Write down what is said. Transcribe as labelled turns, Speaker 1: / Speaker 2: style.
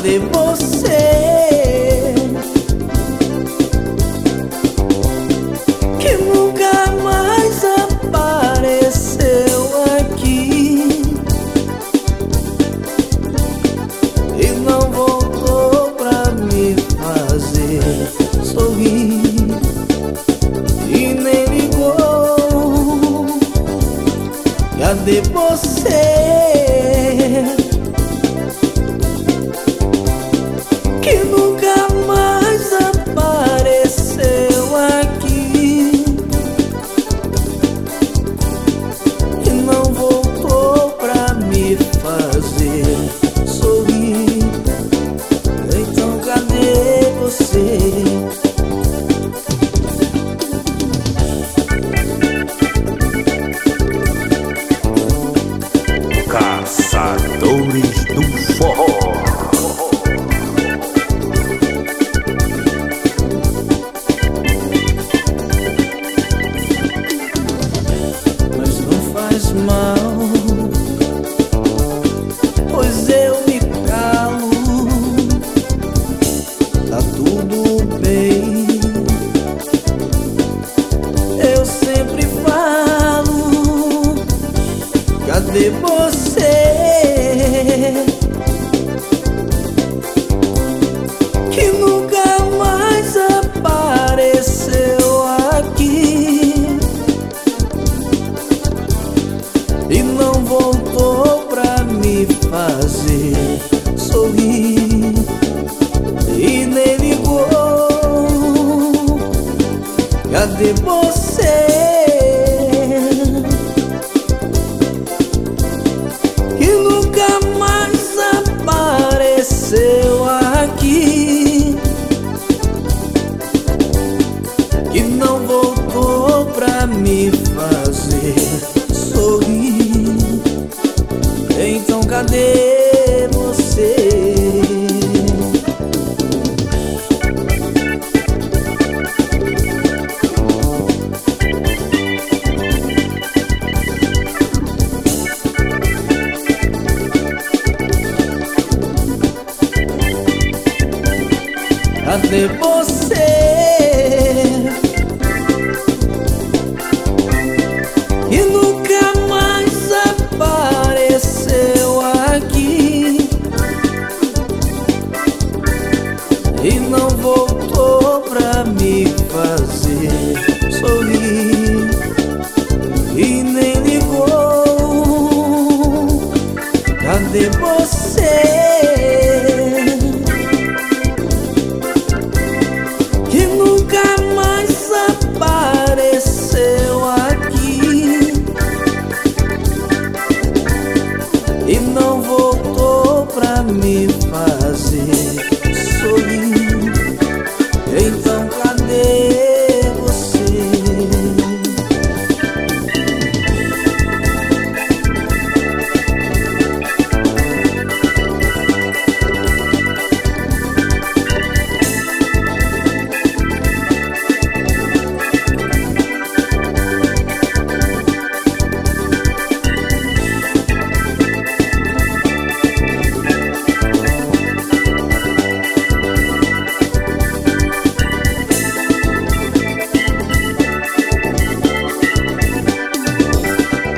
Speaker 1: Cadê você? Que nunca mais apareceu aqui e não voltou pra me fazer sorrir e nem ligou. Cadê você? Que nunca mais apareceu aqui e não voltou pra me fazer sorrir. Então cadê você?
Speaker 2: Caçadores do Forró.
Speaker 1: Mas não faz mal, pois eu me calo. Tá tudo bem, eu sempre falo. Cadê você? Que nunca mais apareceu aqui e não voltou pra me fazer sorrir e nem ligou. Cadê você? Que nunca mais apareceu aqui e não voltou pra me fazer sorrir. Então cadê você? Cadê você? E nunca mais apareceu aqui e não voltou pra me fazer sorrir e nem ligou. Cadê você? Que nunca mais apareceu aqui e não voltou pra me fazer